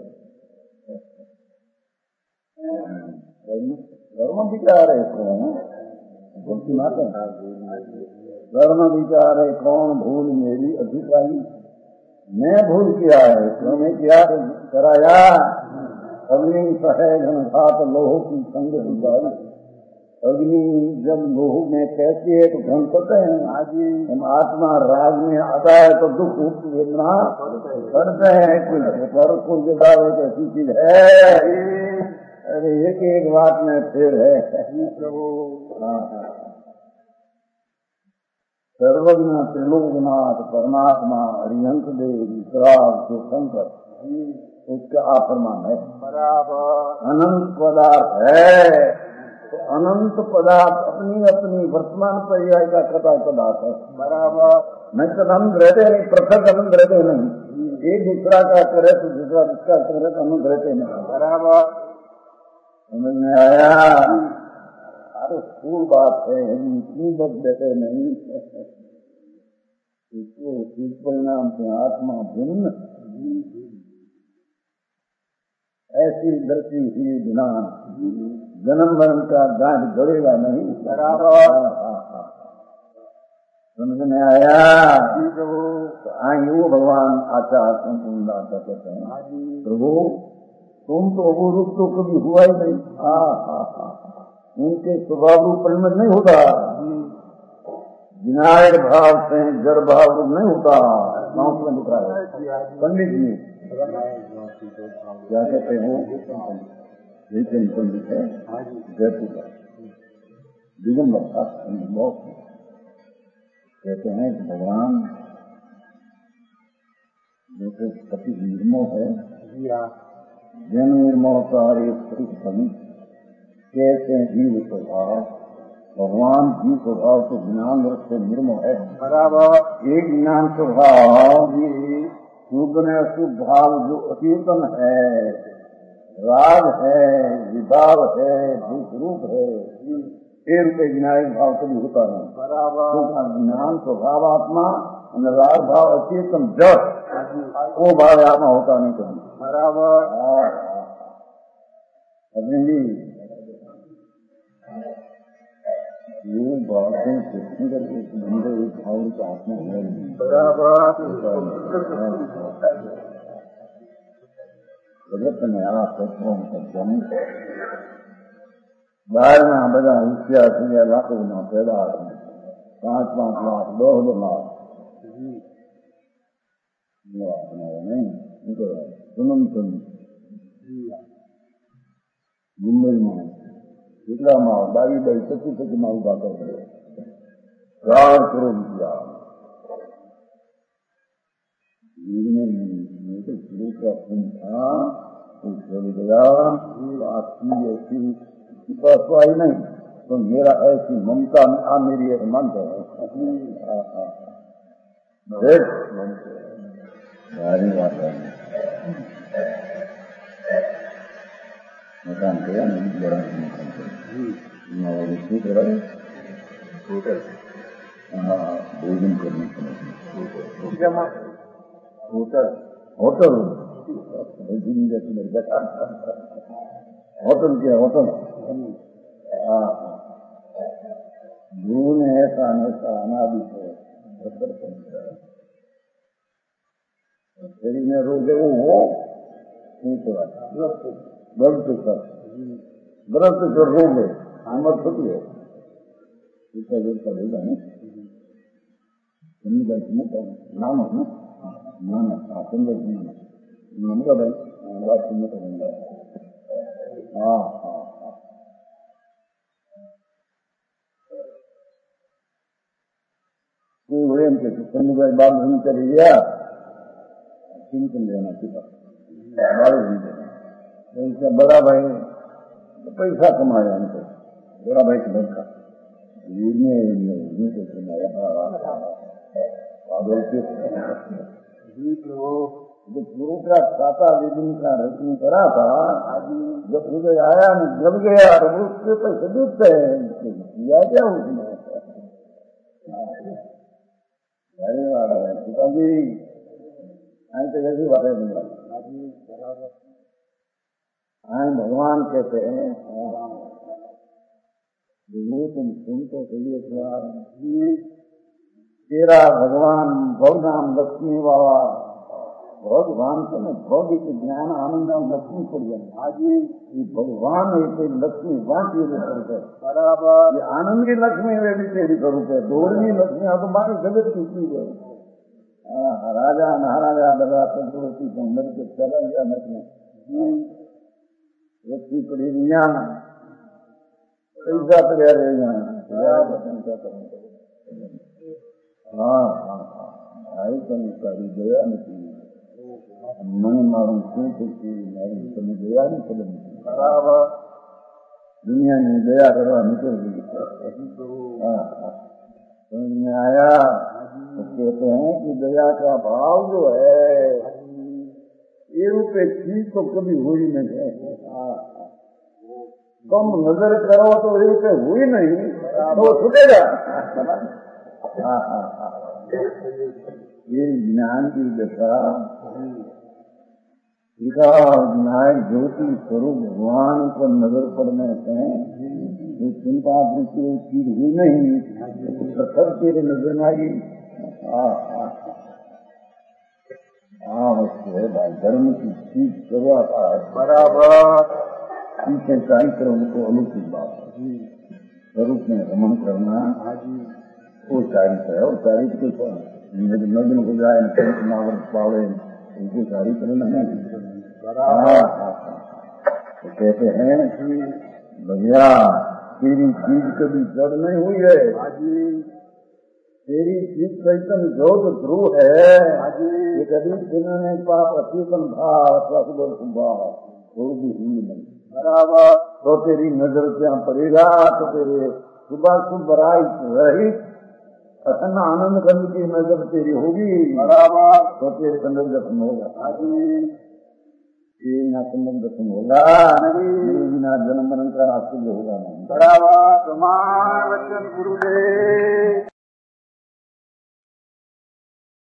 धर्म विचार है कौन बोलती माता धर्म विचार है कौन भूल मेरी अधिकारी मैं भूल किया है तुम्हें क्या कराया अग्नि सहे घनघात लोह की संग उगाई अग्नि जब लोह में कहती है तो घन करते हैं हम आत्मा राग में आता है तो दुख वेदना करते हैं पर कोई जगह तो ऐसी चीज है अरे एक बात में फिर है प्रभु सर्वज्ञ त्रिलोकनाथ परमात्मा हरिहंस देव विश्राम शंकर उसका आप्रमाण है बराबर अनंत पदार्थ है तो अनंत पदार्थ अपनी अपनी वर्तमान पर्याय का कथा पदार्थ है बराबर मैं तो अनंत रहते नहीं पृथक अनंत रहते नहीं एक दूसरा का करे तो दूसरा उसका करे तो अनंत रहते नहीं बराबर समझ में आया। अरे खूब बात है इतनी बद देते नहीं इसको इस परिणाम से आत्मा भिन्न ऐसी दृष्टि हुई बिना जन्म मरण का गांठ गड़ेगा नहीं बराबर समझ में आया। आइए वो भगवान आचार संपूर्ण कहते हैं प्रभु तुम तो वो रूप तो कभी हुआ ही नहीं उनके स्वभाव रूप परिणत नहीं होता विनायक भाव से जड़ भाव रूप नहीं होता गाँव में लिखा है पंडित जी क्या कहते हैं लेकिन पंडित है जयपुर दिगंबर कहते हैं कि भगवान जैसे पति निर्मोह है, जन निर्मोह का एक कहते हैं जीव स्वभाव, भगवान जीव स्वभाव तो ज्ञान रस से निर्मोह है। बराबर। एक ज्ञान स्वभाव ये शुभ ने अशुभ भाव जो अचेतन है, राग है, विभाव है, रूप है, ये रूपे ज्ञान भाव कभी होता नहीं। बराबर। तो ज्ञान स्वभाव आत्मा और राग भाव अचेतन जड़ वो भाव आत्मा होता नहीं कभी। बराबर। अभी ये बातें कृष्ण करके मंदिर एक भाव का आत्मा है। बराबर। जगत में आप तत्वों का जन्म बाहर में બધા હોશિયાર થઈ ગયા, લાખો ના પેદા 5-5 લાખ 10 લાખ नहीं सुनम सुन मुंबई में કેટલા માં 22-25 માં ઉભા કરે 4 કરોડ રૂપિયા तो शुरू का पुण्य था, तो चल गया। आपकी ऐसी बसवाई नहीं, तो मेरा ऐसी ममता में मेरी एक मंत्र है। भारी बात है। मकान गया नहीं, बड़ा ठीक है। हाँ, भोजन करने के होटल होटल होटल क्या होटल। गुरु ने ऐसा हमेशा अनादि है शरीर में रोग है वो ब्लड प्रेशर रोग है, आमद होती है इसका रोग का रहेगा नहीं नाम है ना नाना सुंदर नमका भाई बात सुनने को मिल रहा है। हाँ हाँ हाँ कोई के सुंदर भाई बात नहीं चली गया चिंतन लेना सीधा इसका बड़ा भाई पैसा कमाया हमको, बड़ा भाई का लड़का जो गुरु का साता दिन का रचना करा था, जब हृदय आया न जब गया उसके तो सदुत है किया क्या उसने। अरे वाला है पिताजी आई तो ऐसी बातें नहीं आए भगवान कहते हैं तुम सुनते चलिए तेरा भगवान भगवान लक्ष्मी बाबा भगवान को न भौतिक ज्ञान आनंद लक्ष्मी पड़ जाए। आज ये भगवान लक्ष्मी बांटी बराबर ये आनंद की लक्ष्मी वे भी तेरी करूँ के दौड़नी लक्ष्मी तो बाकी जगत की चीज है। राजा महाराजा लगा चंद्रवती जंगल के चला गया लक्ष्मी व्यक्ति पड़ी यहाँ पैसा तो कह रहे हैं। हाँ हाँ आई कहीं सारी गया नहीं मन मारू मारी गया नहीं चले बराबर दुनिया में दया करवा निकल गई। समझ में आया तो कहते हैं कि दया का भाव जो है ये रूपे चीज तो कभी हुई नहीं है। कम नजर करो तो रूपे हुई नहीं तो छूटेगा। ये ज्ञान की दशा ज्ञान ज्योति स्वरूप भगवान पर नजर पड़ने से ये चिंता वृत्ति चीज हुई नहीं सब तेरे नजर में आई। धर्म की चीज करवाता है बराबर पीछे कार्यक्रम को अलौकिक बात है। स्वरूप में रमन करना वो चारित्र है। वो चारित्र को नग्न हो जाए नावर पावे उनको चारित्र नहीं। तो कहते हैं भैया तेरी चीज कभी जड़ नहीं हुई है, तेरी जीत चैतन जोत ध्रुव है। ये कभी इन्होंने पाप अचेतन भाव बोल भाव वो भी हिंदी नहीं बराबर। तो तेरी नजर क्या पड़ेगा तो तेरे सुबह सुबह रही असन आनंद करने की नजर तेरी होगी बराबर। तो तेरे अंदर दर्शन होगा ना संबंध दर्शन होगा बिना जन्म मरण का रास्ते होगा नहीं बराबर। तुम्हारा वचन गुरुदेव।